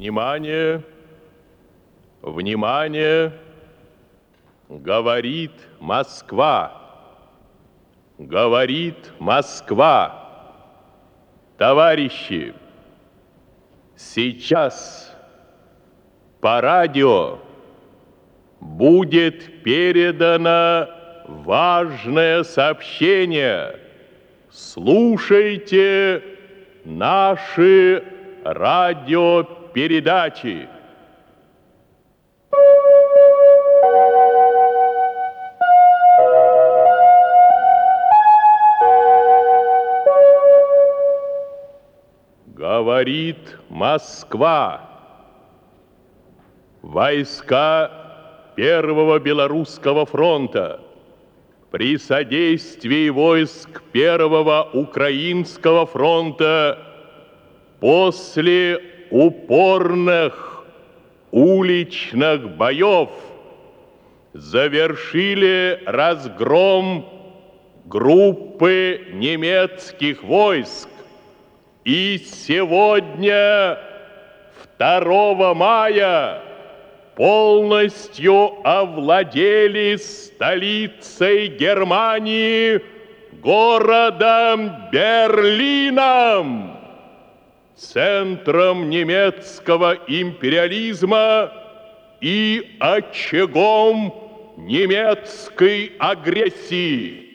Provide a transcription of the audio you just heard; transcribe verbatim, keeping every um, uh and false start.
Внимание! Внимание! Говорит Москва! Говорит Москва! Товарищи, сейчас по радио будет передано важное сообщение. Слушайте наши радиопередачи. Говорит Москва. Войска Первого Белорусского фронта при содействии войск Первого Украинского фронта после упорных уличных боев завершили разгром группы немецких войск. И сегодня, второго мая, полностью овладели столицей Германии, городом Берлином, центром немецкого империализма и очагом немецкой агрессии.